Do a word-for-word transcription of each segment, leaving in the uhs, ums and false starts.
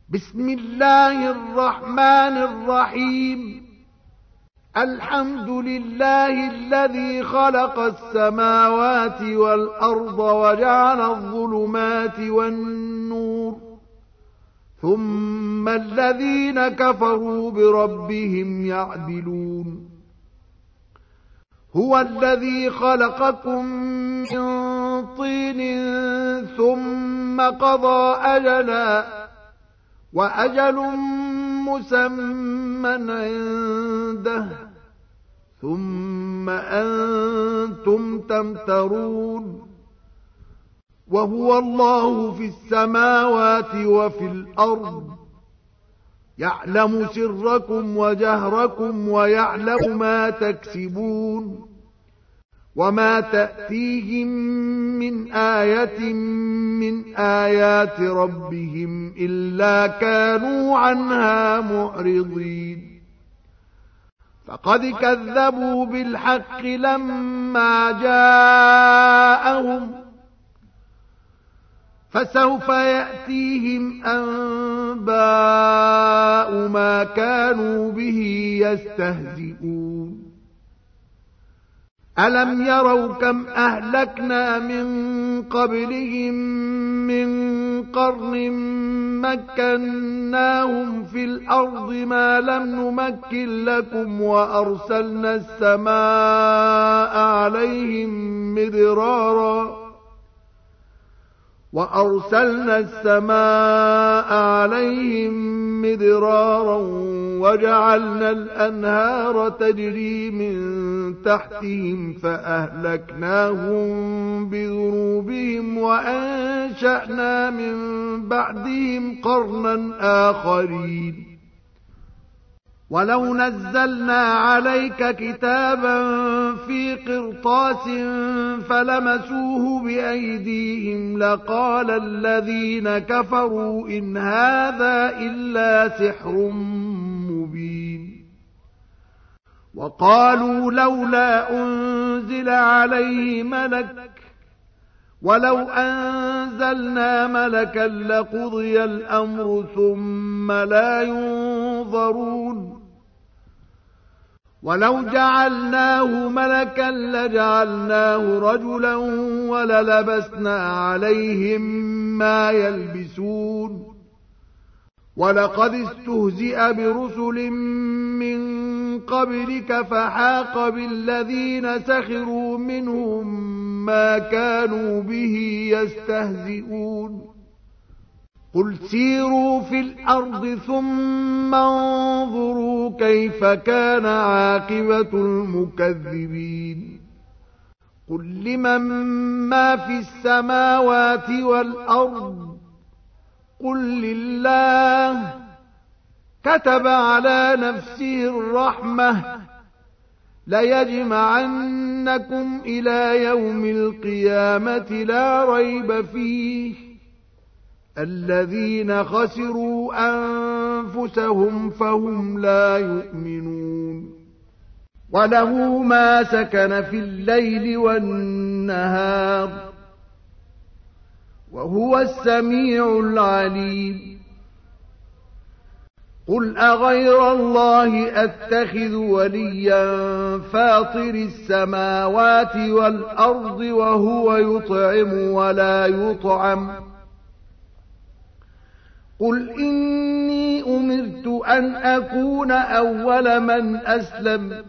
بسم الله الرحمن الرحيم. الحمد لله الذي خلق السماوات والأرض وجعل الظلمات والنور، ثم الذين كفروا بربهم يعدلون. هو الذي خلقكم من طين ثم قضى أجلا وأجل مسمى عنده، ثم أنتم تمترون. وهو الله في السماوات وفي الأرض، يعلم سركم وجهركم ويعلم ما تكسبون. وما تأتيهم من آية من آيات ربهم إلا كانوا عنها معرضين. فقد كذبوا بالحق لما جاءهم، فسوف يأتيهم أنباء ما كانوا به يستهزئون. ألم يروا كم أهلكنا من قبلهم من قرن مكناهم في الأرض ما لم نمكن لكم، وأرسلنا السماء عليهم مدرارا وأرسلنا السماء عليهم مدرارا وجعلنا الأنهار تجري من تحتهم فأهلكناهم بذنوبهم وأنشأنا من بعدهم قرنا آخرين. ولو نزلنا عليك كتابا في قرطاس فلمسوه بأيديهم لقال الذين كفروا إن هذا إلا سحر مبين. وقالوا لولا أنزل عليه ملك، ولو أنزلنا ملكا لقضي الأمر ثم لا ينظرون. ولو جعلناه ملكا لجعلناه رجلا وللبسنا عليهم ما يلبسون. ولقد استهزئ برسل من قبلك فحاق بالذين سخروا منهم ما كانوا به يستهزئون. قل سيروا في الأرض ثم انظروا كيف كان عاقبة المكذبين. قل لمن ما في السماوات والأرض، قل لله. كتب على نفسه الرحمة ليجمعنكم إلى يوم القيامة لا ريب فيه. الذين خسروا أنفسهم فهم لا يؤمنون. وله ما سكن في الليل والنهار، وهو السميع العليم. قل أغير الله أتخذ وليا فاطر السماوات والأرض وهو يطعم ولا يطعم. قل إني أمرت أن أكون أول من أسلم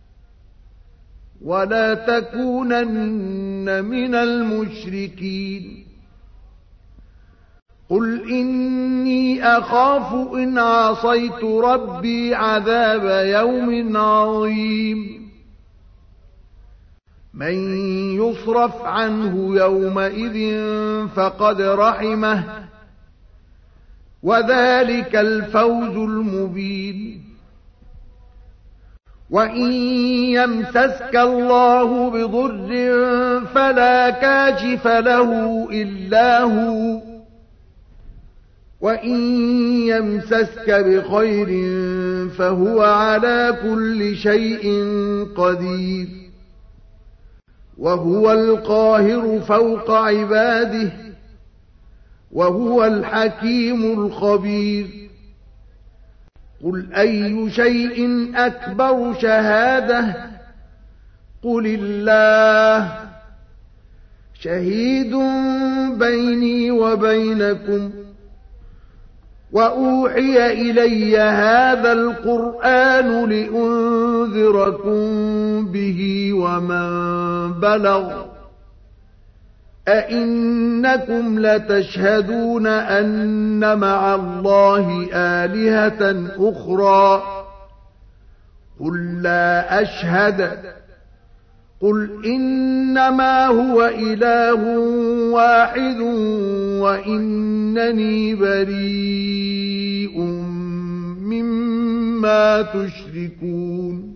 ولا تكونن من المشركين. قل إني أخاف إن عصيت ربي عذاب يوم عظيم. من يصرف عنه يومئذ فقد رحمه، وذلك الفوز المبين. وإن يمسسك الله بضر فلا كاشف له إلا هو، وإن يمسسك بخير فهو على كل شيء قدير. وهو القاهر فوق عباده وهو الحكيم الخبير. قل أي شيء أكبر شهادة؟ قل الله شهيد بيني وبينكم. وأوحي إلي هذا القرآن لأنذركم به ومن بلغ. أئنكم لتشهدون أن مع الله آلهة أخرى؟ قل لا أشهد. قل إنما هو إله واحد وإنني بريء مما تشركون.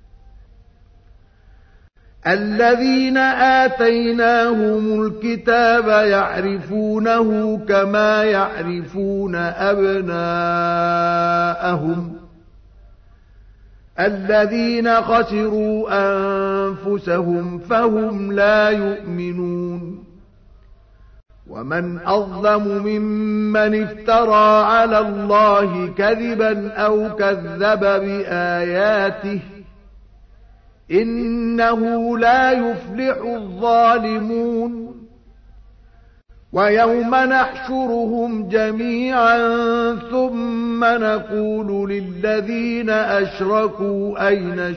الذين آتيناهم الكتاب يعرفونه كما يعرفون أبناءهم. الذين خسروا أنفسهم فهم لا يؤمنون. ومن أظلم ممن افترى على الله كذبا أو كذب بآياته إنه لا يفلح الظالمون. ويوم نحشرهم جميعا ثم نقول للذين أشركوا أين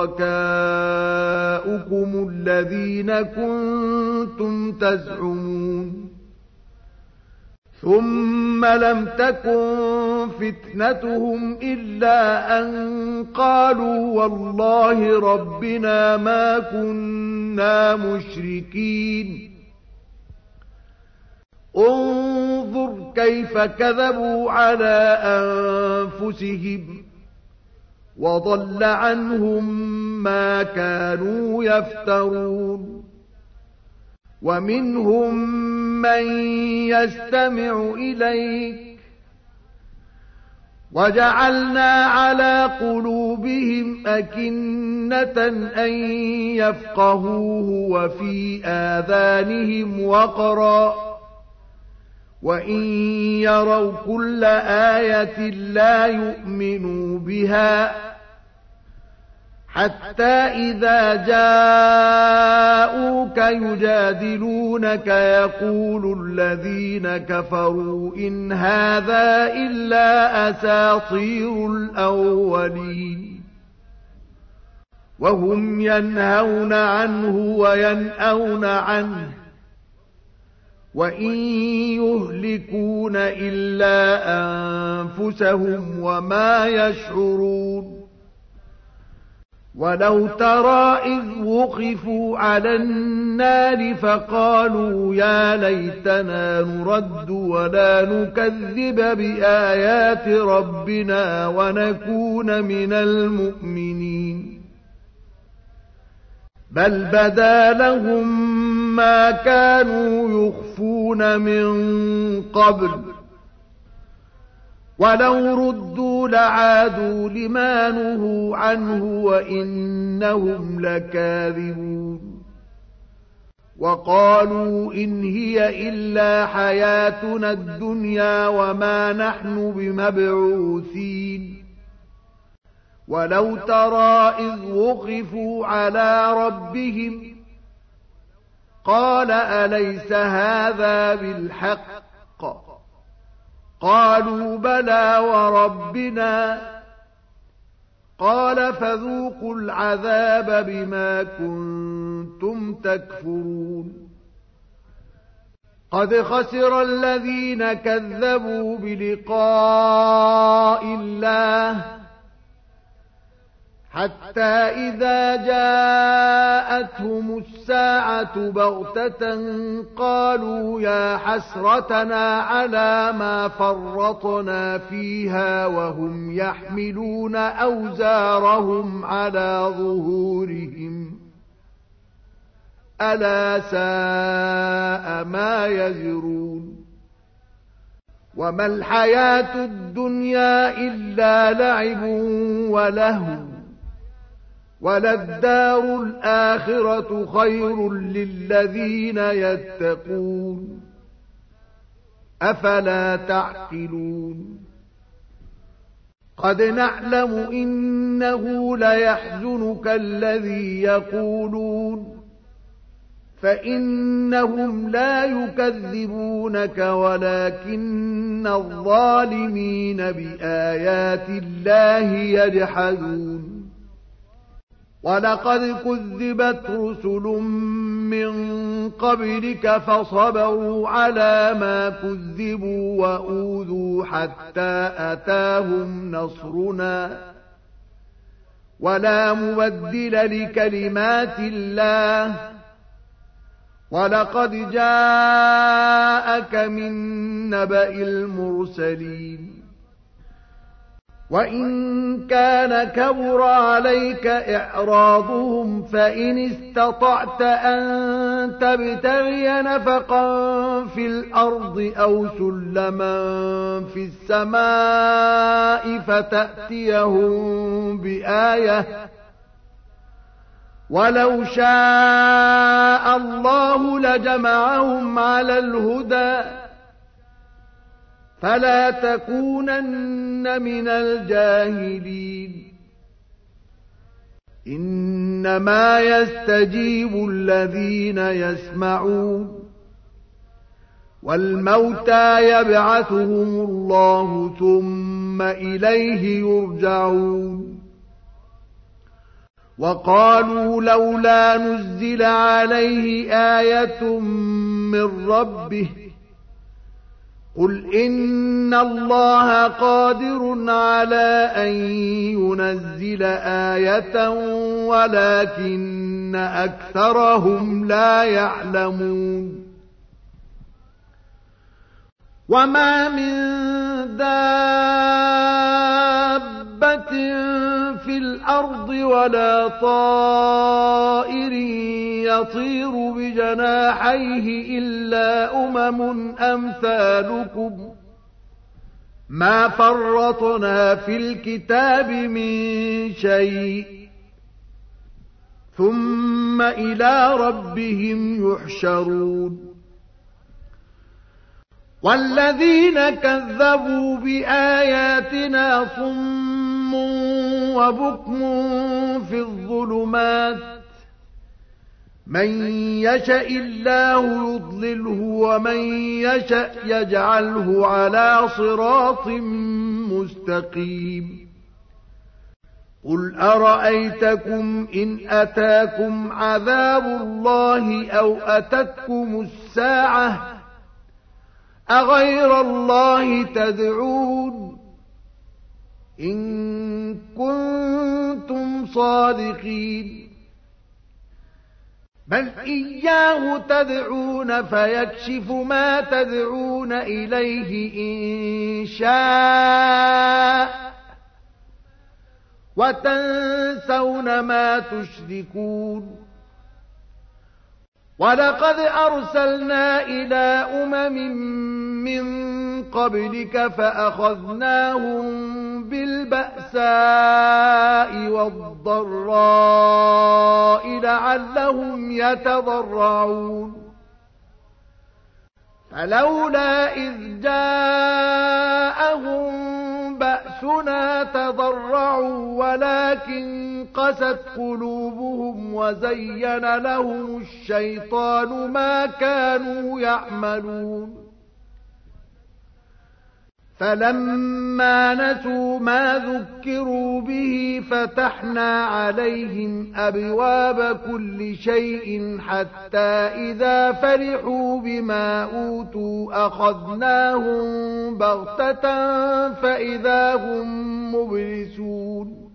شركاؤكم الذين كنتم تزعمون؟ ثم لم تكن فتنتهم إلا أن قالوا والله ربنا ما كنا مشركين. انظر كيف كذبوا على أنفسهم وضل عنهم ما كانوا يفترون. ومنهم من يستمع إليك وجعلنا على قلوبهم أكنة أن يفقهوه وفي آذانهم وقرا وإن يروا كل آية لا يؤمنوا بها حتى إذا جاءوك يجادلونك يقول الذين كفروا إن هذا إلا أساطير الأولين. وهم ينهون عنه وينأون عنه وإن يهلكون إلا أنفسهم وما يشعرون. ولو ترى إذ وقفوا على النار فقالوا يا ليتنا نرد ولا نكذب بآيات ربنا ونكون من المؤمنين. بل بدا لهم ما كانوا يخفون من قبل ولو ردوا لعادوا لما نهوا عنه وإنهم لكاذبون. وقالوا إن هي إلا حياتنا الدنيا وما نحن بمبعوثين. ولو ترى إذ وقفوا على ربهم قال أليس هذا بالحق؟ قالوا بلى وربنا. قال فذوقوا العذاب بما كنتم تكفرون. قد خسر الذين كذبوا بلقاء الله حتى إذا جاءتهم الساعة بغتة قالوا يا حسرتنا على ما فرطنا فيها وهم يحملون أوزارهم على ظهورهم ألا ساء ما يزرون. وما الحياة الدنيا إلا لعب ولهو وللدار الآخرة خير للذين يتقون أفلا تعقلون قد نعلم إنه ليحزنك الذي يقولون فإنهم لا يكذبونك ولكن الظالمين بآيات الله يجحدون ولقد كذبت رسل من قبلك فصبروا على ما كذبوا وأوذوا حتى أتاهم نصرنا ولا مبدل لكلمات الله ولقد جاءك من نبأ المرسلين وإن كان كبر عليك إعراضهم فإن استطعت أن تبتغي نفقا في الأرض أو سلما في السماء فتأتيهم بآية ولو شاء الله لجمعهم على الهدى فلا تكونن من الجاهلين إنما يستجيب الذين يسمعون والموتى يبعثهم الله ثم إليه يرجعون وقالوا لولا نزل عليه آية من ربه قل إن الله قادر على أن ينزل آية ولكن أكثرهم لا يعلمون وما من دابة في الأرض ولا طائر يطير بجناحيه إلا أمم أمثالكم ما فرطنا في الكتاب من شيء ثم إلى ربهم يحشرون والذين كذبوا بآياتنا صم وبكم في الظلمات من يشاء الله يضلله ومن يشاء يجعله على صراط مستقيم قل أرأيتكم إن أتاكم عذاب الله أو أتتكم الساعة أغير الله تدعون إن كنتم صادقين بل إياه تدعون فيكشف ما تدعون إليه إن شاء وتنسون ما تشركون ولقد أرسلنا إلى أمم من قبلك فأخذناهم بالبأساء والضراء لعلهم يتضرعون فلولا إذ جاءهم بأسنا تضرعوا ولكن قست قلوبهم وزين لهم الشيطان ما كانوا يعملون فلما نسوا ما ذكروا به فتحنا عليهم أبواب كل شيء حتى إذا فرحوا بما أوتوا أخذناهم بغتة فإذا هم مبلسون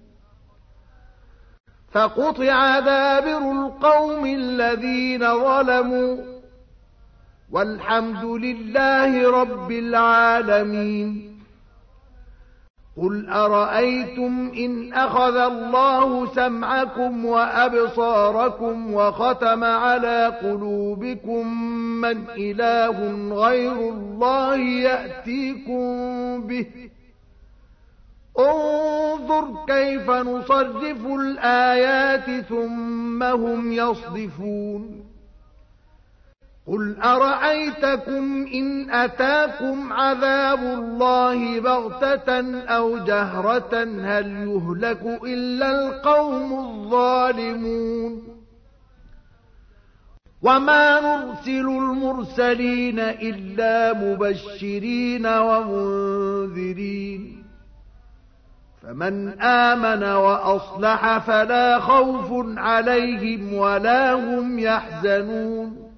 فقطع دابر القوم الذين ظلموا والحمد لله رب العالمين قل أرأيتم إن أخذ الله سمعكم وأبصاركم وختم على قلوبكم من إله غير الله يأتيكم به انظر كيف نصرف الآيات ثم هم يصدفون قل أرأيتكم إن أتاكم عذاب الله بغتة أو جهرة هل يهلك إلا القوم الظالمون وما نرسل المرسلين إلا مبشرين ومنذرين فمن آمن وأصلح فلا خوف عليهم ولا هم يحزنون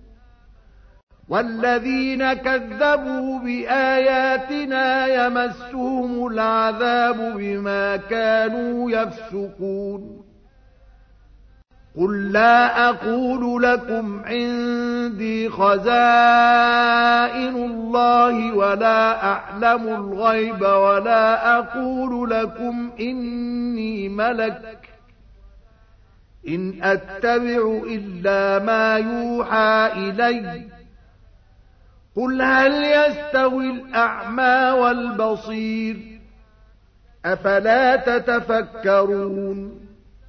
والذين كذبوا بآياتنا يمسهم العذاب بما كانوا يفسقون قل لا أقول لكم عندي خزائن الله ولا أعلم الغيب ولا أقول لكم إني ملك إن أتبع إلا ما يوحى إلي قل هل يستوي الأعمى والبصير أفلا تتفكرون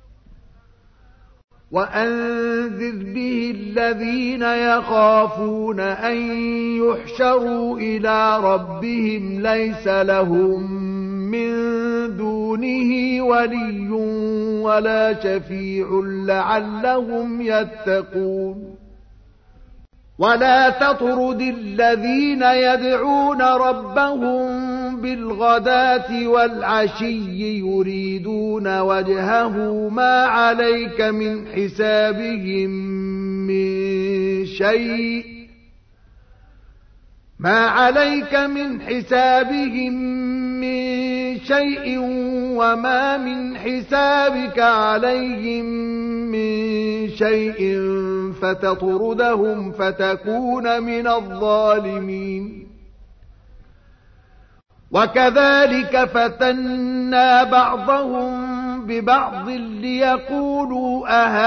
وأنذر به الذين يخافون أن يحشروا إلى ربهم ليس لهم من دونه ولي ولا شفيع لعلهم يتقون ولا تطرد الذين يدعون ربهم بالغداة والعشي يريدون وجهه ما عليك من حسابهم من شيء ما عليك من حسابهم من شيء وما من حسابك عليهم من شيء فتطردهم فتكون من الظالمين وكذلك فتنا بعضهم ببعض ليقولوا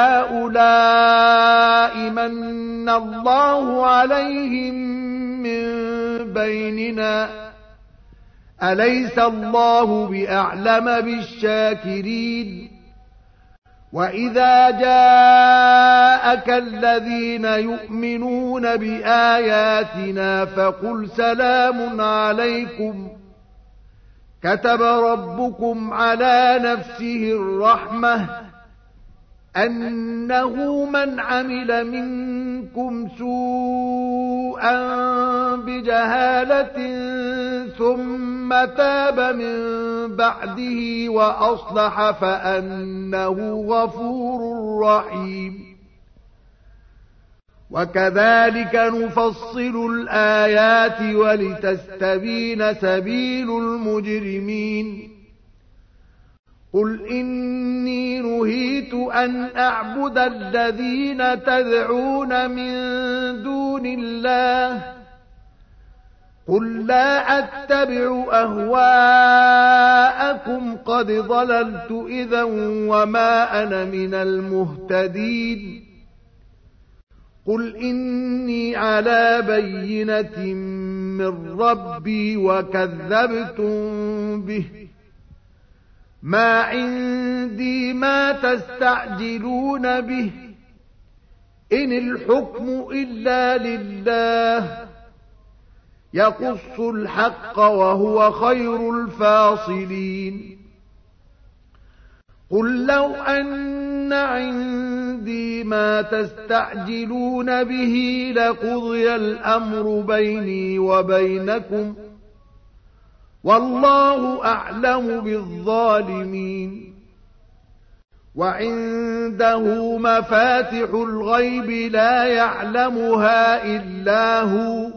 أهؤلاء من الله عليهم من بيننا أليس الله بأعلم بالشاكرين وإذا جاءك الذين يؤمنون بآياتنا فقل سلام عليكم كتب ربكم على نفسه الرحمة أنه من عمل منكم سوءا بجهالة ثم تاب من بعده وأصلح فأنه غفور رحيم وكذلك نفصل الآيات ولتستبين سبيل المجرمين قل إني نهيت أن أعبد الذين تدعون من دون الله قل لا أتبع أهواءكم قد ضللت إذا وما أنا من المهتدين قل إني على بينة من ربي وكذبتم به ما عندي ما تستعجلون به إن الحكم إلا لله يقص الحق وهو خير الفاصلين قل لو أن عندي ما تستعجلون به لقضي الأمر بيني وبينكم والله أعلم بالظالمين وعنده مفاتح الغيب لا يعلمها إلا هو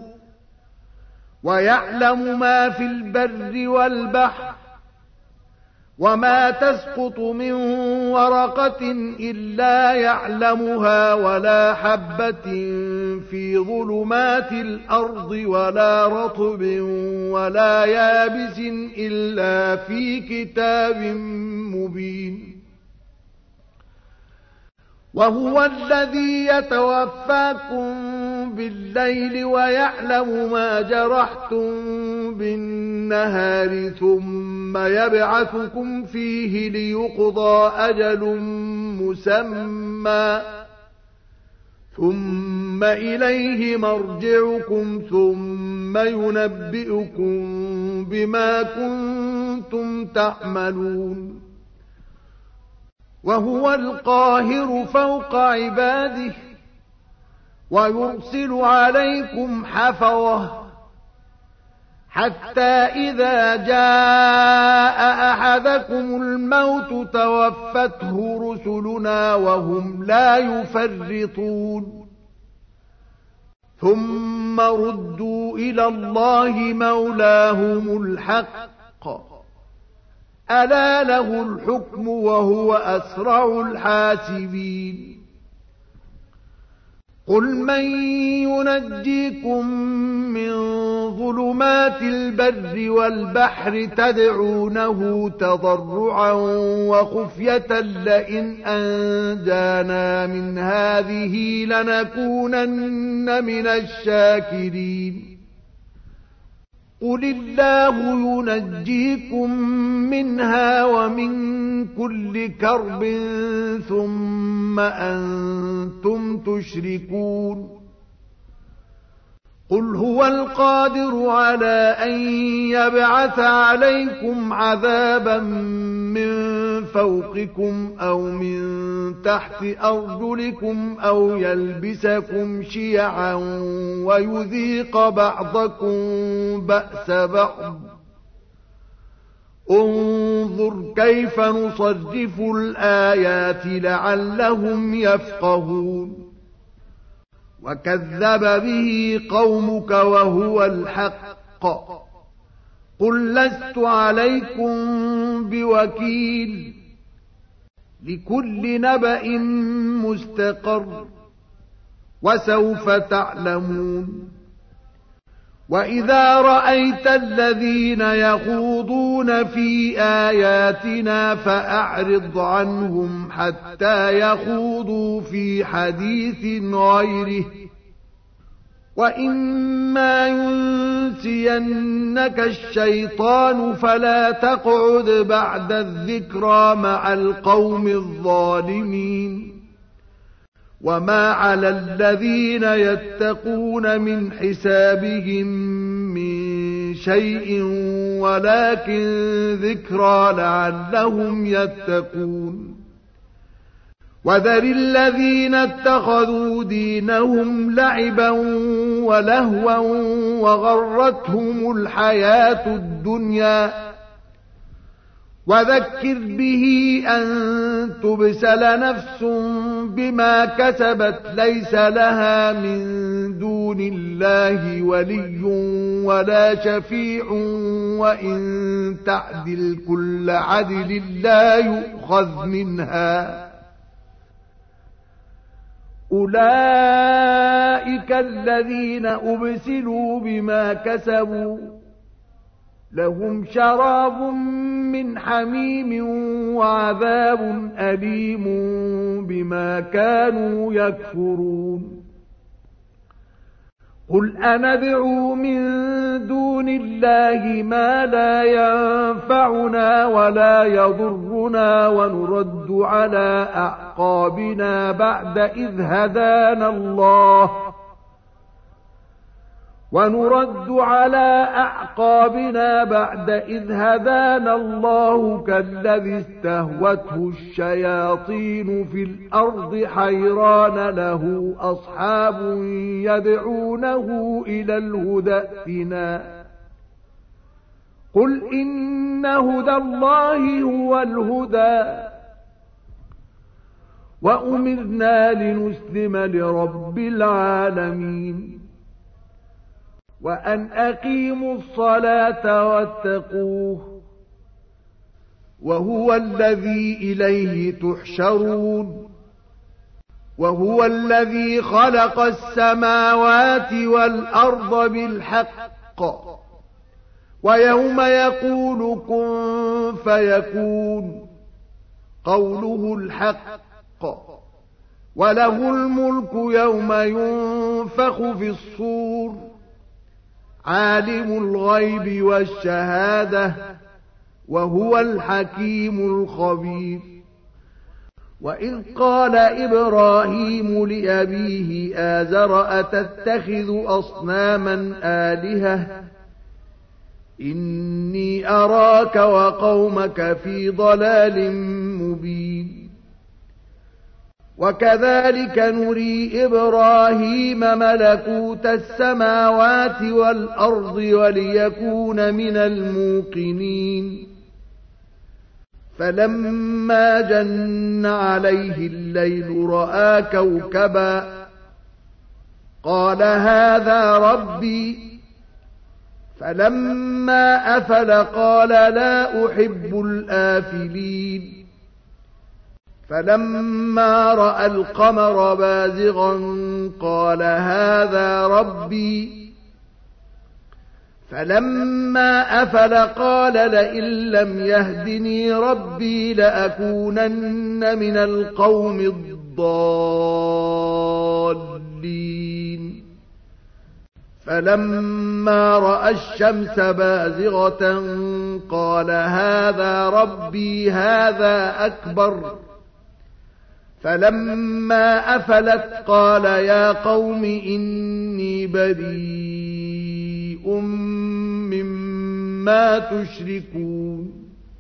ويعلم ما في البر والبحر وما تسقط من ورقة إلا يعلمها ولا حبة في ظلمات الأرض ولا رطب ولا يابس إلا في كتاب مبين وهو الذي يتوفاكم بالليل ويعلم ما جرحتم بالنهار ثم يبعثكم فيه ليقضى أجل مسمى ثم إليه مرجعكم ثم ينبئكم بما كنتم تعملون وهو القاهر فوق عباده ويرسل عليكم حفظة حتى إذا جاء أحدكم الموت توفته رسلنا وهم لا يفرطون ثم ردوا إلى الله مولاهم الحق ألا له الحكم وهو أسرع الحاسبين قل من ينجيكم من ظلمات البر والبحر تدعونه تضرعا وخفية لئن أنجانا من هذه لنكونن من الشاكرين قل الله ينجيكم منها ومن كل كرب ثم أنتم تشركون قل هو القادر على أن يبعث عليكم عذابا من فوقكم أو من تحت أرجلكم أو يلبسكم شيعا ويذيق بعضكم بأس بعض انظر كيف نصرف الآيات لعلهم يفقهون وكذب به قومك وهو الحق قل لست عليكم بوكيل لكل نبأ مستقر وسوف تعلمون وإذا رأيت الذين يخوضون في آياتنا فأعرض عنهم حتى يخوضوا في حديث غيره وإما ينسينك الشيطان فلا تقعد بعد الذكرى مع القوم الظالمين وما على الذين يتقون من حسابهم من شيء ولكن ذكرى لعلهم يتقون وذر الذين اتخذوا دينهم لعبا ولهوا وغرتهم الحياة الدنيا وذكر به أن تبسل نفس بما كسبت ليس لها من دون الله ولي ولا شفيع وإن تعدل كل عدل لا يؤخذ منها أولئك الذين أبسلوا بما كسبوا لهم شراب من حميم وعذاب أليم بما كانوا يكفرون قل أندعو من دون الله ما لا ينفعنا ولا يضرنا ونرد على أعقابنا بعد إذ هدانا الله ونرد على أعقابنا بعد إذ هدانا الله كالذي استهوته الشياطين في الأرض حيران له أصحاب يدعونه إلى الهدى ائتنا قل إن هدى الله هو الهدى وأمرنا لنسلم لرب العالمين وأن أقيموا الصلاة واتقوه وهو الذي إليه تحشرون وهو الذي خلق السماوات والأرض بالحق ويوم يقول كن فيكون قوله الحق وله الملك يوم ينفخ في الصور عالم الغيب والشهادة وهو الحكيم الخبير وإذ قال إبراهيم لأبيه آزر أتتخذ أصناما آلهة إني أراك وقومك في ضلال مبين وكذلك نري إبراهيم ملكوت السماوات والأرض وليكون من الموقنين فلما جن عليه الليل رأى كوكبا قال هذا ربي فلما أفل قال لا أحب الآفلين فلما رأى القمر بازغا قال هذا ربي فلما أفل قال لئن لم يهدني ربي لأكونن من القوم الضالين فلما رأى الشمس بازغة قال هذا ربي هذا أكبر فلما أفلت قال يا قوم إني بريء مما تشركون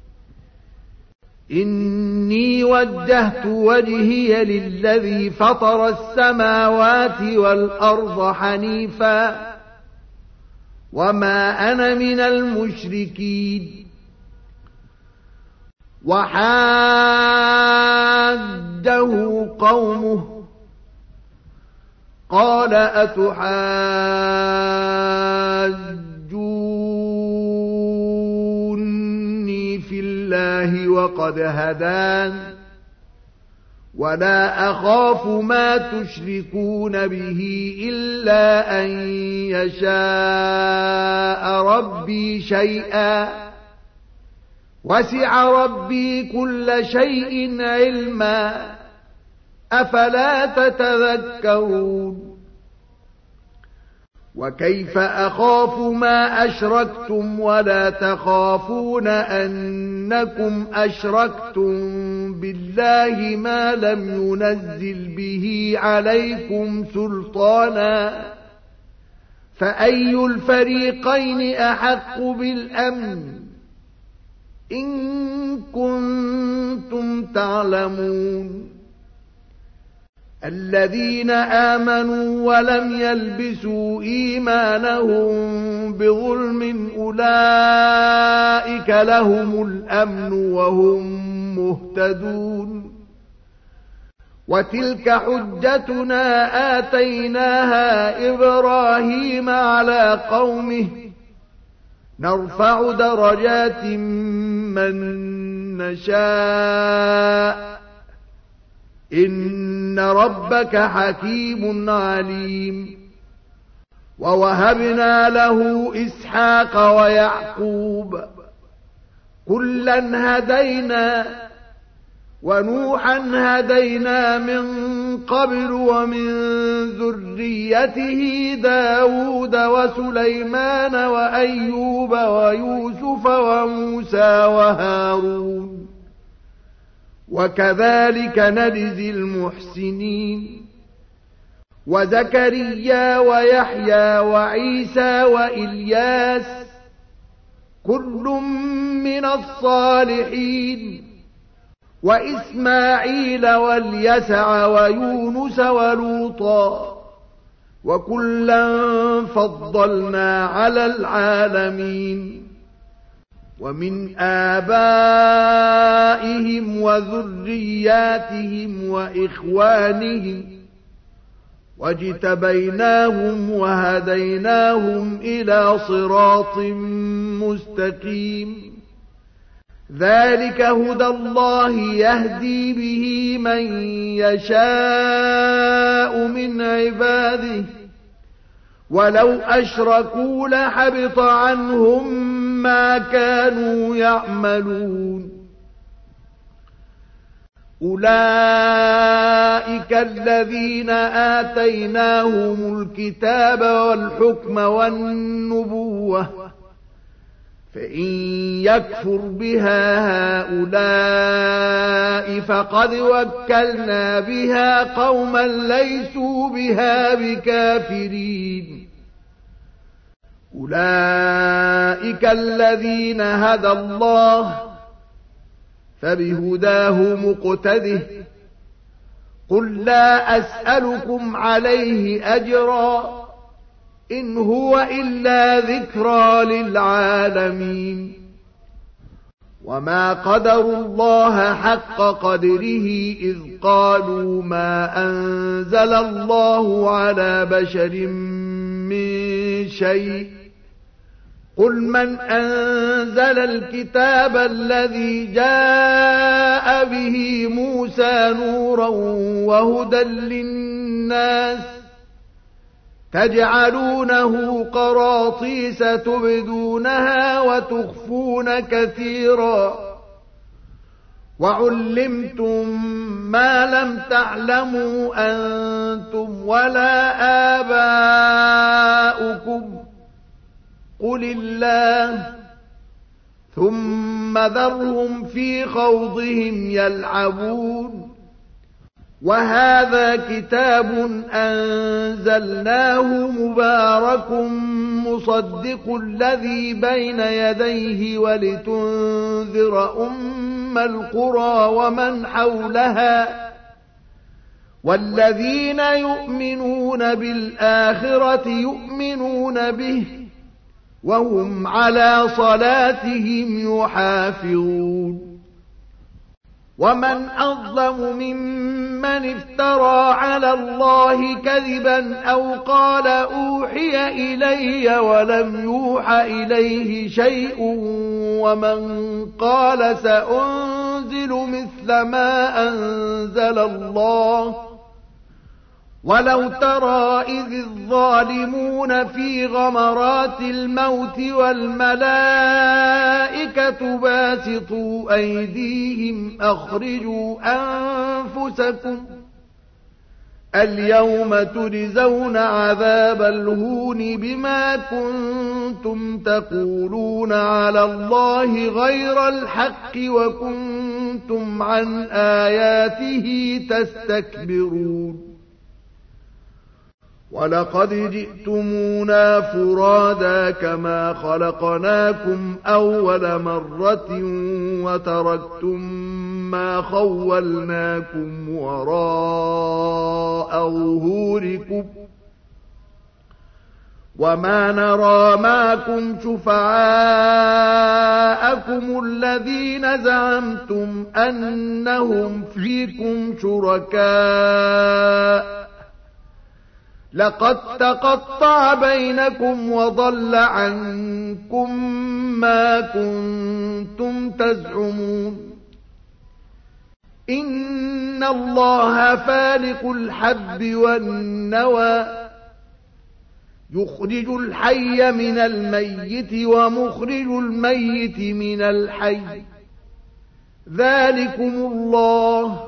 إني وجهت وجهي للذي فطر السماوات والأرض حنيفا وما أنا من المشركين وحاجه قومه قال أتحاجوني في الله وقد هدان ولا أخاف ما تشركون به إلا أن يشاء ربي شيئا وسع ربي كل شيء علما أفلا تتذكرون وكيف أخاف ما أشركتم ولا تخافون أنكم أشركتم بالله ما لم ينزل به عليكم سلطانا فأي الفريقين أحق بالأمن إن كنتم تعلمون الذين آمنوا ولم يلبسوا إيمانهم بظلم أولئك لهم الأمن وهم مهتدون وتلك حجتنا آتيناها إبراهيم على قومه نرفع درجات من نشاء إن ربك حكيم عليم ووهبنا له إسحاق ويعقوب كلا هدينا ونوحا هدينا من قبل ومن ذريته داود وسليمان وأيوب ويوسف وموسى وهارون وكذلك نجزي المحسنين وزكريا ويحيى وعيسى وإلياس كل من الصالحين وإسماعيل واليسع ويونس ولوطا وكلا فضلنا على العالمين ومن آبائهم وذرياتهم وإخوانهم واجتبيناهم وهديناهم إلى صراط مستقيم ذلك هدى الله يهدي به من يشاء من عباده ولو أشركوا لحبط عنهم ما كانوا يعملون أولئك الذين آتيناهم الكتاب والحكم والنبوة فإن يكفر بها هؤلاء فقد وكلنا بها قوما ليسوا بها بكافرين. أولئك الذين هدى الله فبهداه مقتده. قل لا أسألكم عليه أجرا إن هو إلا ذكرى للعالمين. وما قدروا الله حق قدره إذ قالوا ما أنزل الله على بشر من شيء. قل من أنزل الكتاب الذي جاء به موسى نورا وهدى للناس تجعلونه قراطيس تبدونها وتخفون كثيرا وعلمتم ما لم تعلموا أنتم ولا آباؤكم قل الله ثم ذرهم في خوضهم يلعبون. وهذا كتاب أنزلناه مبارك مصدق الذي بين يديه ولتنذر أم القرى ومن حولها والذين يؤمنون بالآخرة يؤمنون به وهم على صلاتهم يحافظون. ومن أظلم ممن افترى على الله كذبا أو قال أوحي إلي ولم يوح إليه شيء ومن قال سأنزل مثل ما أنزل الله. ولو ترى إذ الظالمون في غمرات الموت والملائكة باسطوا أيديهم أخرجوا أنفسكم اليوم تجزون عذاب الهون بما كنتم تقولون على الله غير الحق وكنتم عن آياته تستكبرون. ولقد جئتمونا فرادا كما خلقناكم أول مرة وتركتم ما خولناكم وراء ظهوركم وما نرى معكم شفعاءكم الذين زعمتم أنهم فيكم شركاء لقد تقطع بينكم وضل عنكم ما كنتم تزعمون. إن الله فالق الحب والنوى يخرج الحي من الميت ومخرج الميت من الحي ذلكم الله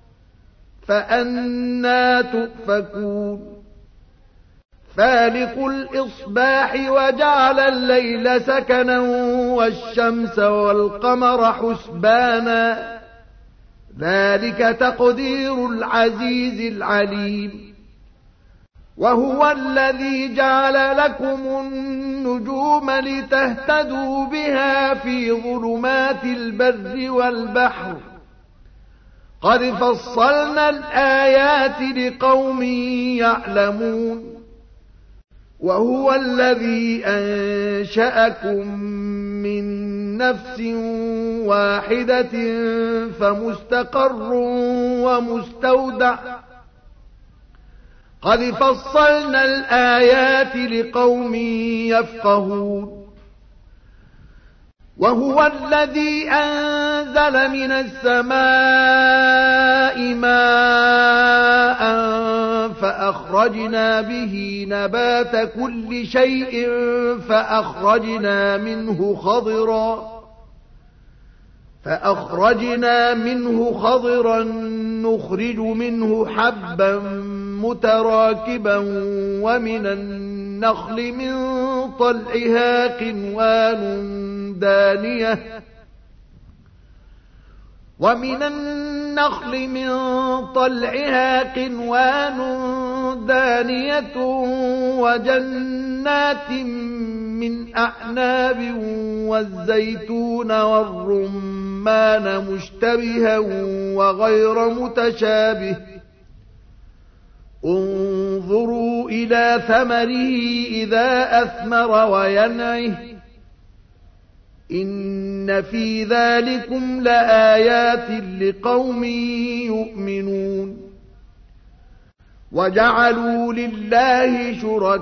فأنى تؤفكون. فالق الإصباح وجعل الليل سكنا والشمس والقمر حسبانا ذلك تقدير العزيز العليم. وهو الذي جعل لكم النجوم لتهتدوا بها في ظلمات البر والبحر قد فصلنا الآيات لقوم يعلمون. وهو الذي أنشأكم من نفس واحدة فمستقر ومستودع قد فصلنا الآيات لقوم يفقهون. وهو الذي أنزل من السماء ماء فأخرجنا به نبات كل شيء فأخرجنا منه خضرا فأخرجنا منه خضرا نخرج منه حبا متراكبا ومن النخل من طلعها قنوان دانية ومن النخل من طلعها قنوان دانية وجنات من أعناب والزيتون والرمان مشتبها وغير متشابه انظروا إلى ثمره إذا أثمر وينعه إن في ذلكم لآيات لقوم يؤمنون وجعلوا لله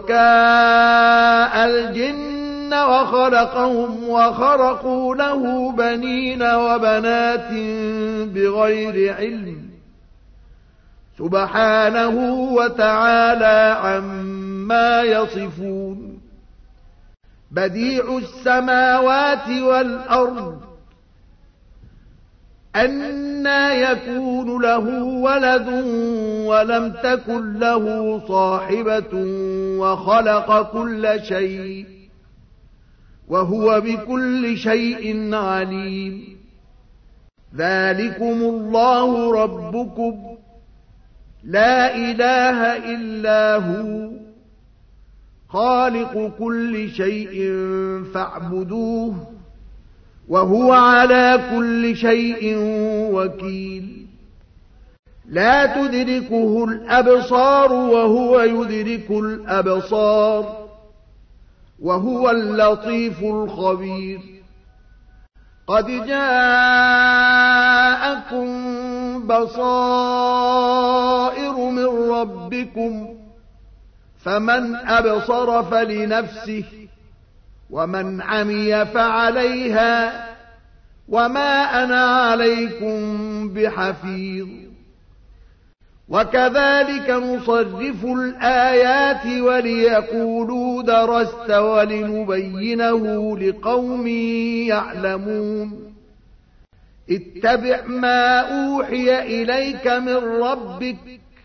شركاء الجن وخلقهم وخرقوا له بنين وبنات بغير علم سبحانه وتعالى عما يصفون بديع السماوات والأرض أنى يكون له ولد ولم تكن له صاحبة وخلق كل شيء وهو بكل شيء عليم ذلكم الله ربكم لا إله إلا هو خالق كل شيء فاعبدوه وهو على كل شيء وكيل لا تدركه الأبصار وهو يدرك الأبصار وهو اللطيف الخبير قد جاءكم بصائر من ربكم فمن أبصر فلنفسه ومن عمي فعليها وما أنا عليكم بحفيظ وكذلك نصرف الآيات وليقولوا درست ولنبينه لقوم يعلمون اتبع ما أوحي إليك من ربك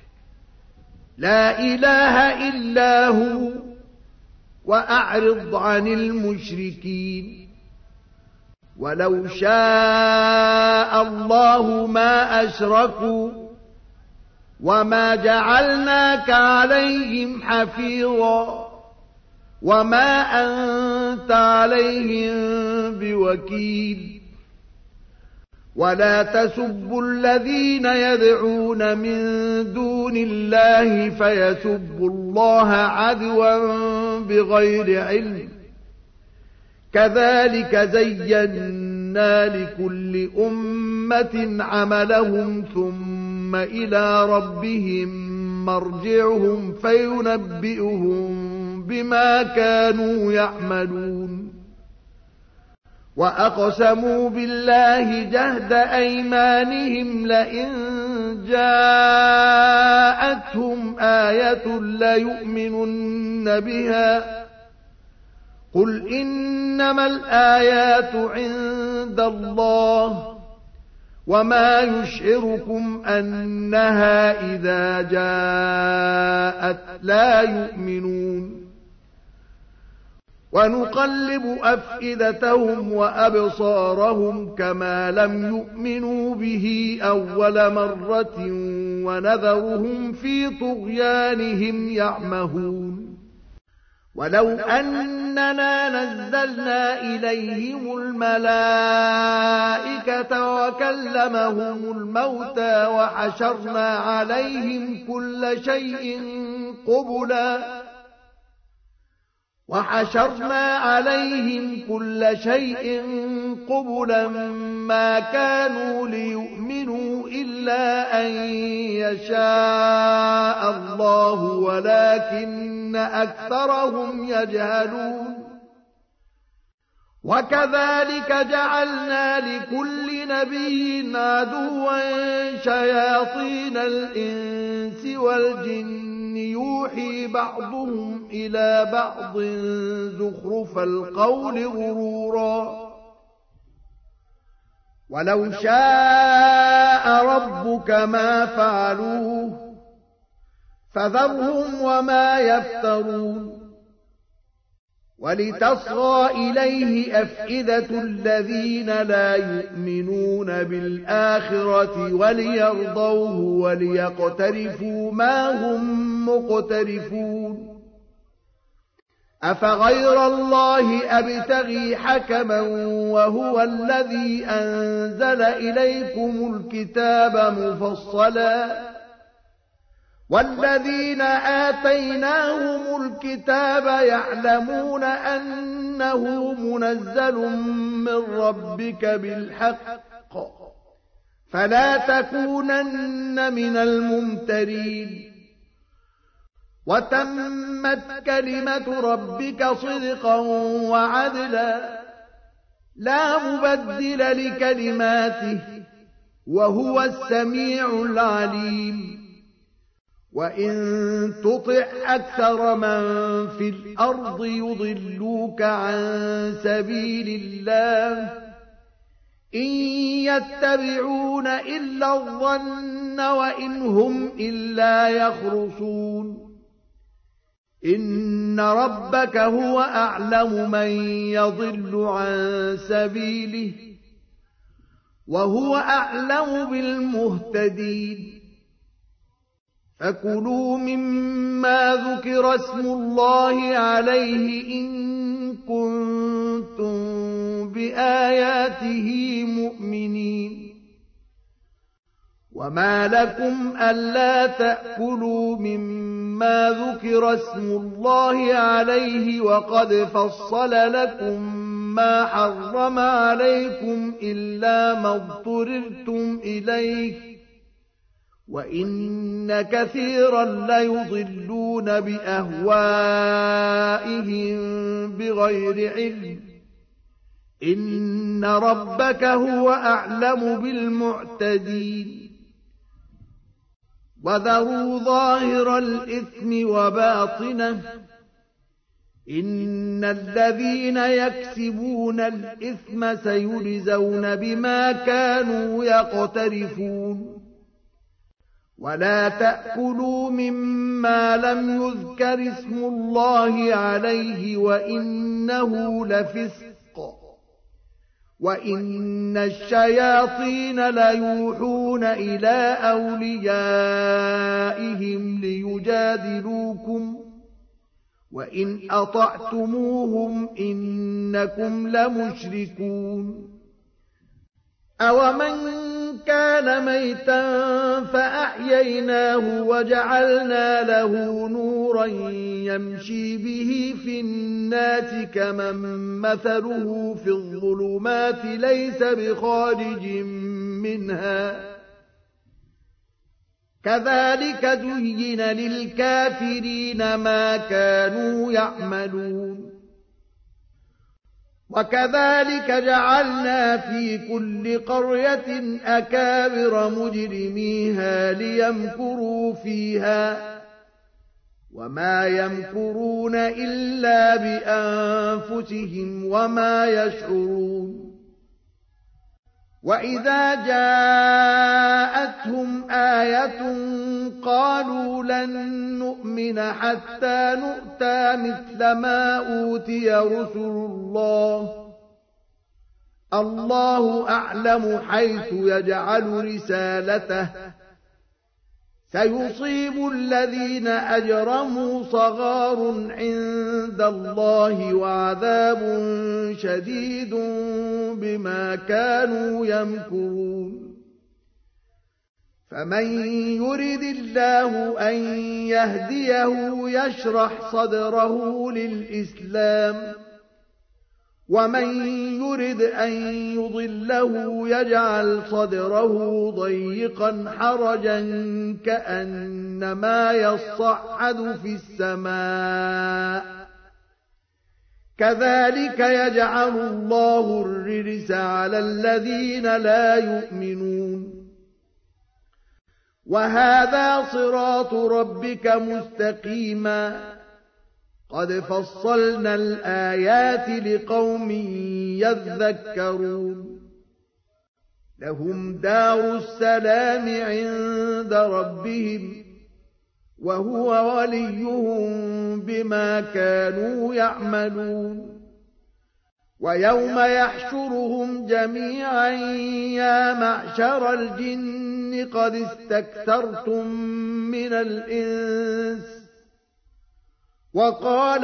لا إله إلا هو وأعرض عن المشركين ولو شاء الله ما أشركوا وما جعلناك عليهم حفيظا وما أنت عليهم بوكيل ولا تسبوا الذين يدعون من دون الله فيسبوا الله عدوا بغير علم كذلك زينا لكل أمة عملهم ثم إلى ربهم مرجعهم فينبئهم بما كانوا يعملون وأقسموا بالله جهد أيمانهم لئن جاءتهم آية ليؤمنن بها قل إنما الآيات عند الله وما يشعركم أنها إذا جاءت لا يؤمنون ونقلب أفئدتهم وأبصارهم كما لم يؤمنوا به أول مرة ونذرهم في طغيانهم يعمهون ولو أننا نزلنا إليهم الملائكة وكلمهم الموتى وحشرنا عليهم كل شيء قبلا وحشرنا عليهم كل شيء قبلا ما كانوا ليؤمنوا إلا أن يشاء الله ولكن أكثرهم يجهلون وكذلك جعلنا لكل نبي عدوا شياطين الإنس والجن يوحي بعضهم إلى بعض زخرف القول غرورا ولو شاء ربك ما فعلوه فذرهم وما يفترون ولتصغى إليه أفئدة الذين لا يؤمنون بالآخرة وليرضوه وليقترفوا ما هم مقترفون أفغير الله أبتغي حكما وهو الذي أنزل إليكم الكتاب مفصلا والذين آتيناهم الكتاب يعلمون أنه منزل من ربك بالحق فلا تكونن من الممترين وتمت كلمة ربك صدقا وعدلا لا مبدل لكلماته وهو السميع العليم وإن تطع أكثر من في الأرض يضلوك عن سبيل الله إن يتبعون إلا الظن وإن هم إلا يخرصون إن ربك هو أعلم من يضل عن سبيله وهو أعلم بالمهتدين فكلوا مما ذكر اسم الله عليه إن كنتم بآياته مؤمنين وما لكم ألا تأكلوا مما ذكر اسم الله عليه وقد فصل لكم ما حرم عليكم إلا ما اضطررتم إليه وإن كثيرا ليضلون بأهوائهم بغير علم إن ربك هو أعلم بالمعتدين وذروا ظاهر الإثم وباطنه إن الذين يكسبون الإثم سيجزون بما كانوا يقترفون ولا تأكلوا مما لم يذكر اسم الله عليه وإنه لفسق وإن الشياطين ليوحون إلى أوليائهم ليجادلوكم وإن أطعتموهم إنكم لمشركون أومن كان ميتا فأحييناه وجعلنا له نورا يمشي به في الناس كمن مثله في الظلمات ليس بخارج منها كذلك زين للكافرين ما كانوا يعملون وكذلك جعلنا في كل قرية أكابر مجرميها ليمكروا فيها وما يمكرون إلا بأنفسهم وما يشعرون وإذا جاءتهم آية قالوا لن نؤمن حتى نؤتى مثل ما أوتي رسل الله الله أعلم حيث يجعل رسالته سيصيب الذين أجرموا صغار عند الله وعذاب شديد بما كانوا يمكرون فمن يرد الله أن يهديه يشرح صدره للإسلام ومن يرد أن يضله يجعل صدره ضيقا حرجا كأنما يصعد في السماء كذلك يجعل الله الرجس على الذين لا يؤمنون وهذا صراط ربك مستقيما قد فصلنا الآيات لقوم يذكرون لهم دار السلام عند ربهم وهو وليهم بما كانوا يعملون ويوم يحشرهم جميعا يا معشر الجن قد استكثرتم من الإنس وقال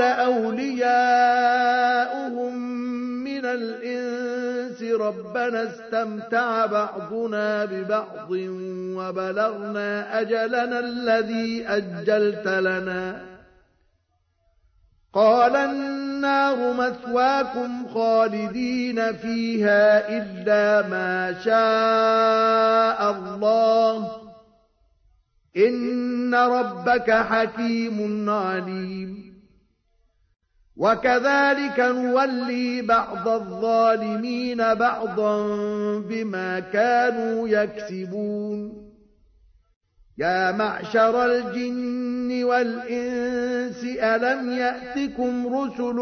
أولياؤهم من الإنس ربنا استمتع بعضنا ببعض وبلغنا أجلنا الذي أجلت لنا قال النار مثواكم خالدين فيها إلا ما شاء الله إن ربك حكيم عليم وكذلك نولي بعض الظالمين بعضا بما كانوا يكسبون يا معشر الجن والإنس ألم يأتكم رسل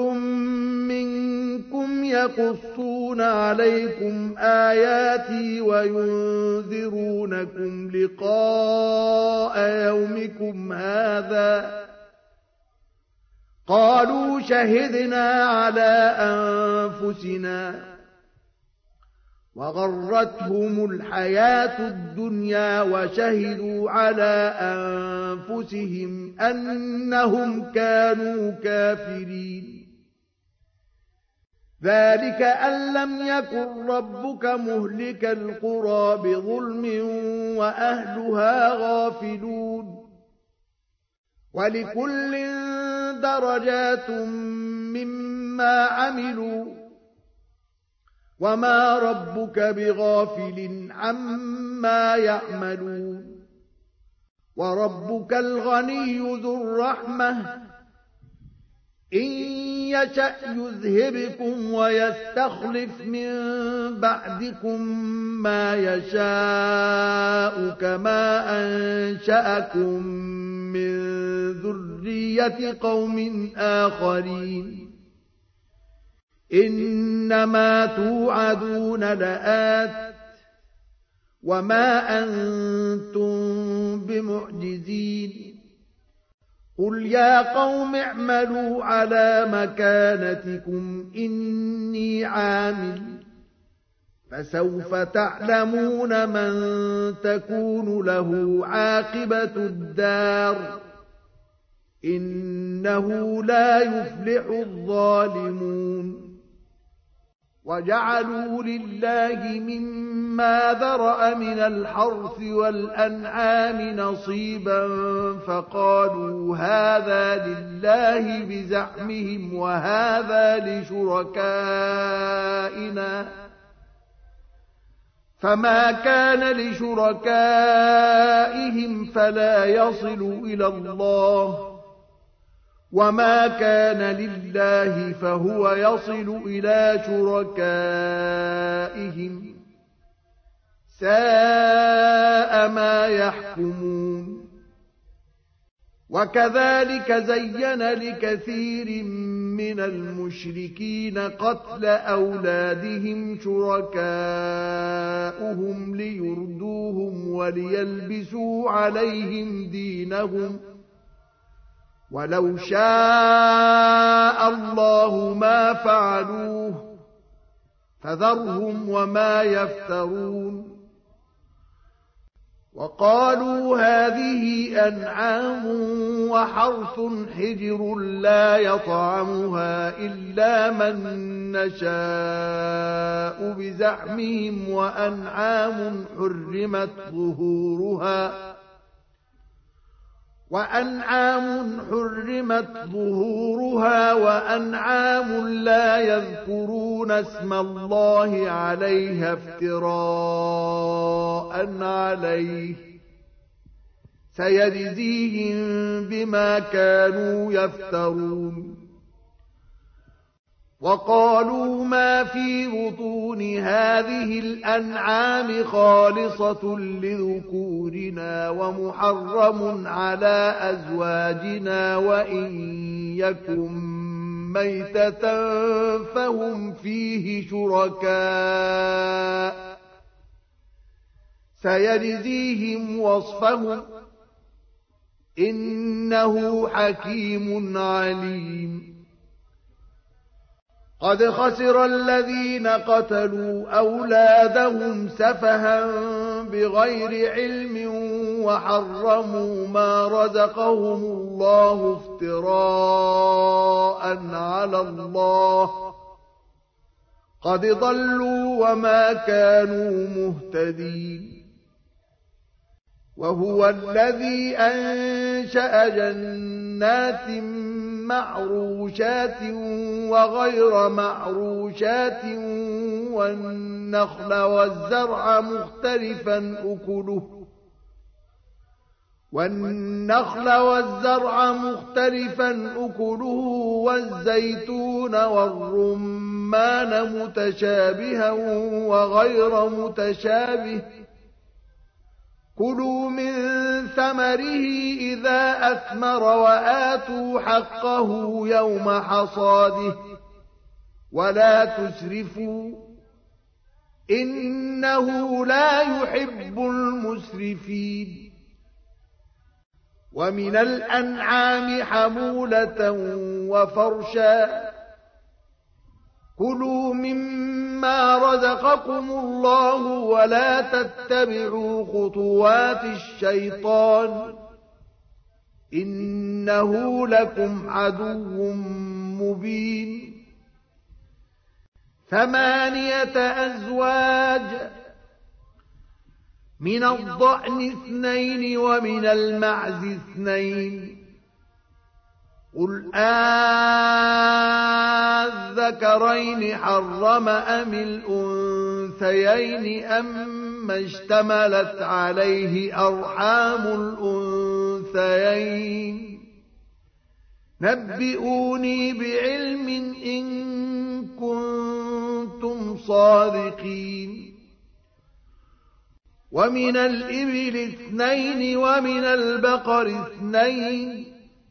منكم يقصون عليكم آياتي وينذرونكم لقاء يومكم هذا قالوا شهدنا على أنفسنا وغرتهم الحياة الدنيا وشهدوا على أنفسهم أنهم كانوا كافرين ذلك أن لم يكن ربك مهلك القرى بظلم وأهلها غافلون ولكل درجات مما عملوا وما ربك بغافل عما يعملون وربك الغني ذو الرحمة إن يشأ يذهبكم ويستخلف من بعدكم ما يشاء كما أنشأكم من ذرية قوم آخرين إنما توعدون لآت وما أنتم بمعجزين قل يا قوم اعملوا على مكانتكم إني عامل فسوف تعلمون من تكون له عاقبة الدار إنه لا يفلح الظالمون وجعلوا لله مما ذرأ من الحرث والأنعام نصيبا فقالوا هذا لله بزعمهم وهذا لشركائنا فما كان لشركائهم فلا يصل إلى الله وما كان لله فهو يصل إلى شركائهم ساء ما يحكمون وكذلك زين لكثير من المشركين قتل أولادهم شركاؤهم ليردوهم وليلبسوا عليهم دينهم ولو شاء الله ما فعلوه فذرهم وما يفترون وقالوا هذه أنعام وحرث حجر لا يطعمها إلا من نشاء بزعمهم وأنعام حرمت ظهورها وأنعام حرمت ظهورها وأنعام لا يذكرون اسم الله عليها افتراء عليه سيجزيهم بما كانوا يفترون وقالوا ما في بطون هذه الأنعام خالصة لذكورنا ومحرم على أزواجنا وإن يكن ميتة فهم فيه شركاء سيجزيهم وصفهم إنه حكيم عليم. قد خسر الذين قتلوا أولادهم سفها بغير علم وحرموا ما رزقهم الله افتراء على الله، قد ضلوا وما كانوا مهتدين. وهو الذي أنشأ جنات معروشات وغير معروشات والنخل والزرع مختلفا أكله والنخل والزرع مختلفا أكله والزيتون والرمان متشابها وغير متشابه، كلوا من ثمره إذا أثمر وآتوا حقه يوم حصاده ولا تسرفوا إنه لا يحب المسرفين. ومن الأنعام حمولة وفرشا، كلوا مما رزقكم الله ولا تتبعوا خطوات الشيطان إنه لكم عدو مبين. ثمانية أزواج، من الضأن اثنين ومن المعز اثنين، قل آذكرين حرم أم الأنثيين أما اشتملت عليه أرحام الأنثيين، نبئوني بعلم إن كنتم صادقين. ومن الإبل اثنين ومن البقر اثنين،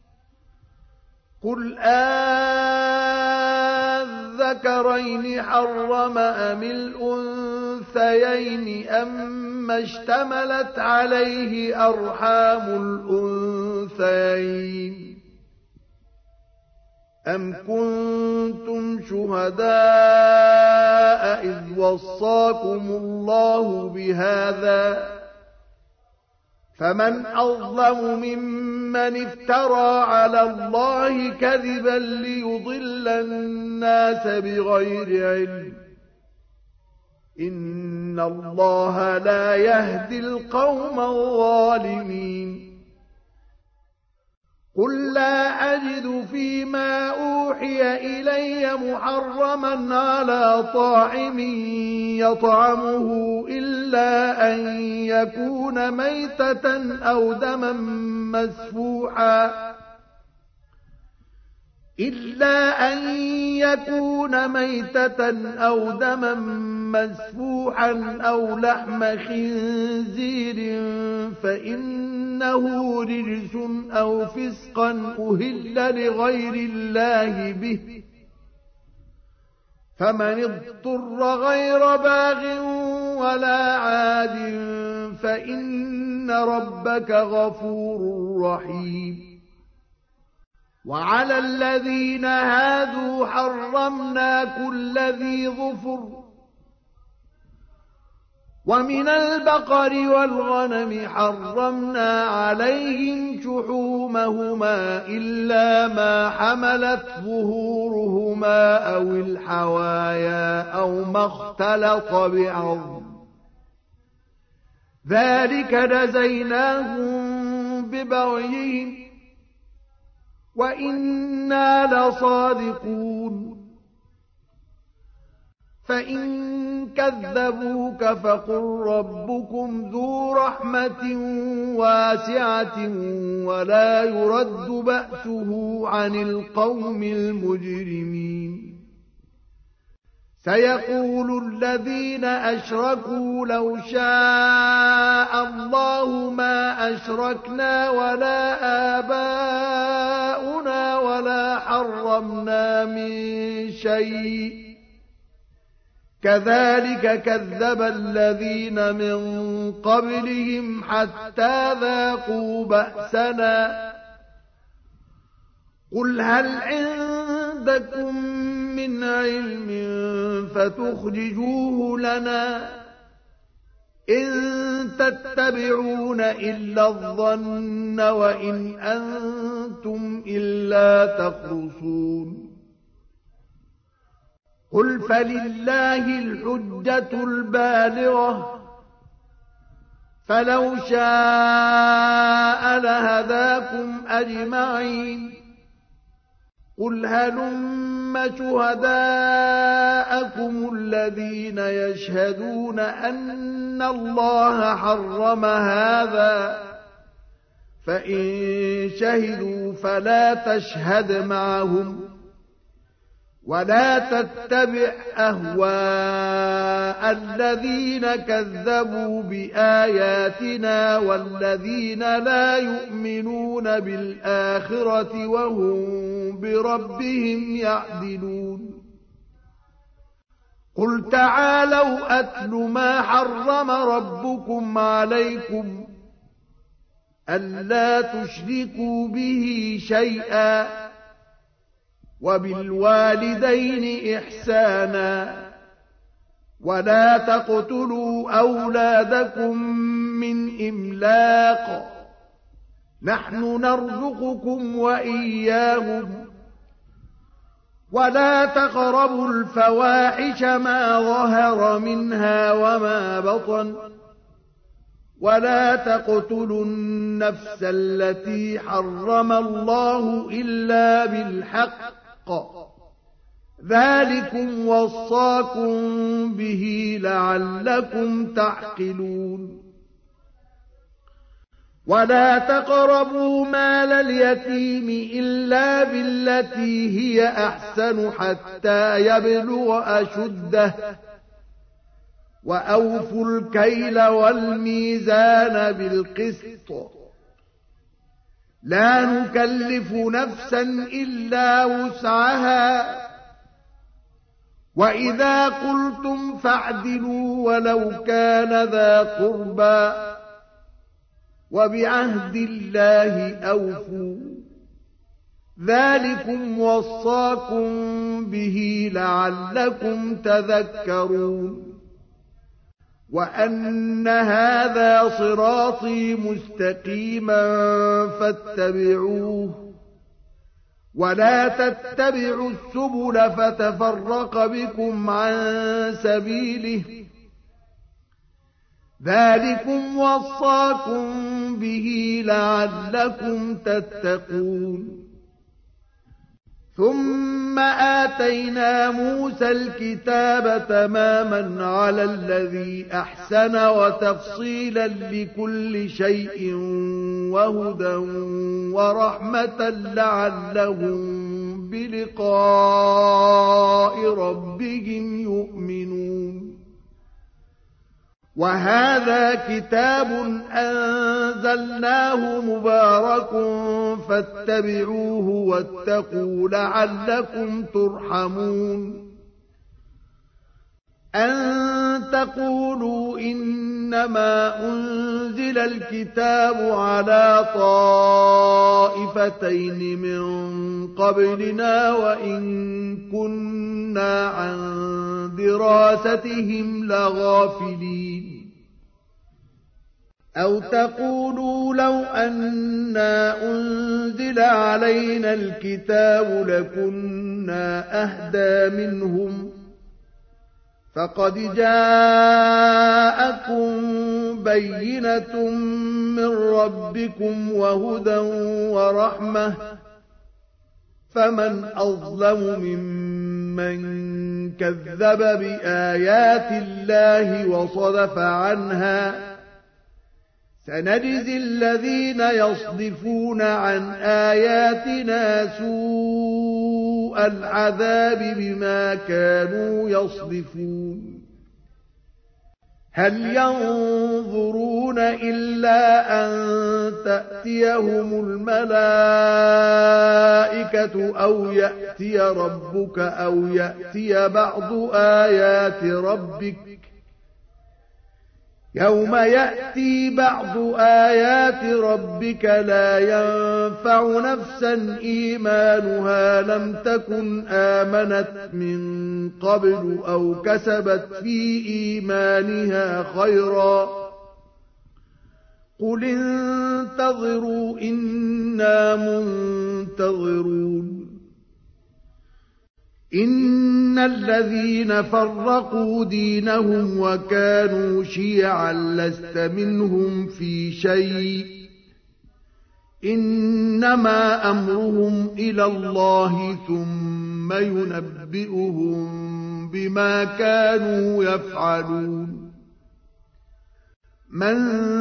قل آذكرين حرم أم الأنثيين أما اشتملت عليه أرحام الأنثيين، أم كنتم شهداء إذ وصاكم الله بهذا، فمن أظلم ممن افترى على الله كذبا ليضل الناس بغير علم، إن الله لا يهدي القوم الظالمين. قل لا أجد فيما أوحي إلي محرما على طاعم يطعمه إلا أن يكون ميتة أو دما مسفوحا إلا أن يكون ميتة أو دما مسفوحا أو لحم خنزير فإنه رجس أو فسقا أهل لغير الله به، فمن اضطر غير باغ ولا عاد فإن ربك غفور رحيم. وعلى الذين هادوا حرمنا كل ذي ظفر، ومن البقر والغنم حرمنا عليهم شحومهما إلا ما حملت ظهورهما أو الحوايا أو ما اختلط بعظم، ذلك جزيناهم ببغيهم وإنا لصادقون. فإن كذبوك فقل ربكم ذو رحمة واسعة ولا يرد بأسه عن القوم المجرمين. سيقول الذين أشركوا لو شاء الله ما أشركنا ولا آباؤنا ولا حرمنا من شيء كذلك كذب الذين من قبلهم حتى ذاقوا بأسنا قل هل عندكم من علم فتخرجوه لنا إن تتبعون إلا الظن وإن أنتم إلا تخرصون قل فلله الحجة البالغة فلو شاء لهداكم أجمعين قل هلم شهداءكم الذين يشهدون أن الله حرم هذا فإن شهدوا فلا تشهد معهم ولا تتبع أهواء الذين كذبوا بآياتنا والذين لا يؤمنون بالآخرة وهم بربهم يعدلون قل تعالوا أتل ما حرم ربكم عليكم ألا تشركوا به شيئا وبالوالدين إحسانا ولا تقتلوا أولادكم من إملاق نحن نرزقكم وإياهم ولا تقربوا الفواحش ما ظهر منها وما بطن ولا تقتلوا النفس التي حرم الله إلا بالحق ذلكم وصاكم به لعلكم تعقلون ولا تقربوا مال اليتيم إلا بالتي هي أحسن حتى يبلغ أشده وأوفوا الكيل والميزان بالقسط لا نكلف نفسا إلا وسعها وإذا قلتم فاعدلوا ولو كان ذا قربى وبعهد الله أوفوا ذلكم وصاكم به لعلكم تذكرون وأن هذا صراطي مستقيما فاتبعوه ولا تتبعوا السبل فتفرق بكم عن سبيله ذلكم وصاكم به لعلكم تتقون ثم آتينا موسى الكتاب تماما على الذي أحسن وتفصيلا لكل شيء وهدى ورحمة لعلهم بلقاء ربهم يؤمنون وهذا كتاب أنزلناه مبارك فاتبعوه واتقوا لعلكم ترحمون أن تقولوا إنما أنزل الكتاب على طائفتين من قبلنا وإن كنا عن دراستهم لغافلين أو تقولوا لو أنا أنزل علينا الكتاب لكنا أهدى منهم فقد جاءكم بينة من ربكم وهدى ورحمة فمن أظلم ممن كذب بآيات الله وصدف عنها سنجزي الذين يصدفون عن آياتنا سوء العذاب بما كانوا يصدفون هل ينظرون إلا أن تأتيهم الملائكة أو يأتي ربك أو يأتي بعض آيات ربك يوم يأتي بعض آيات ربك لا ينفع نفسا إيمانها لم تكن آمنت من قبل أو كسبت في إيمانها خيرا قل انتظروا إنا منتظرون إن الذين فرقوا دينهم وكانوا شيعا لست منهم في شيء إنما أمرهم إلى الله ثم ينبئهم بما كانوا يفعلون من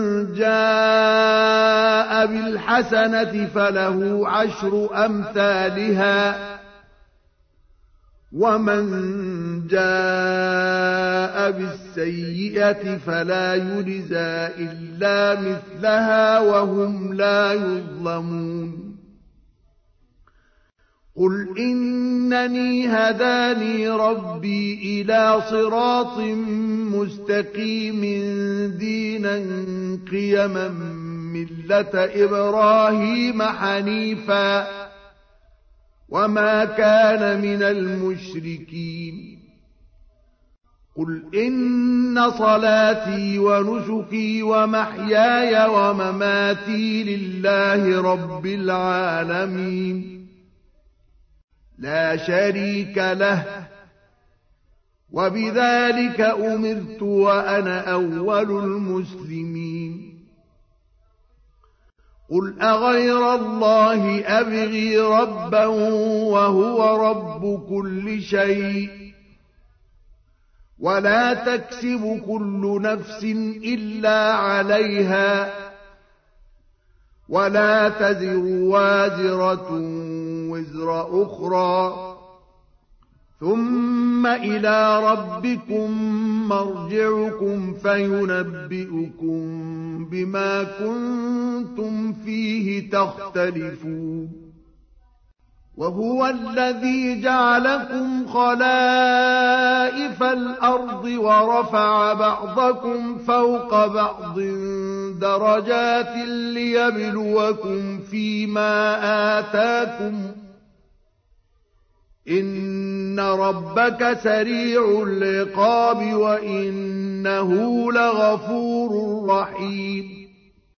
جاء بالحسنة فله عشر أمثالها ومن جاء بالسيئة فلا يجزى إلا مثلها وهم لا يظلمون قل إنني هداني ربي إلى صراط مستقيم دينا قيما ملة إبراهيم حنيفا وما كان من المشركين قل إن صلاتي ونسكي ومحياي ومماتي لله رب العالمين لا شريك له وبذلك أمرت وأنا أول المسلمين قل أغير الله أبغي ربا وهو رب كل شيء ولا تكسب كل نفس إلا عليها ولا تزر وازرة وزر أخرى ثم إلى ربكم مرجعكم فينبئكم بما كنتم فيه تختلفون وهو الذي جعلكم خلائف الأرض ورفع بعضكم فوق بعض درجات ليبلوكم فيما آتاكم إن ربك سريع العقاب وإنه لغفور رحيم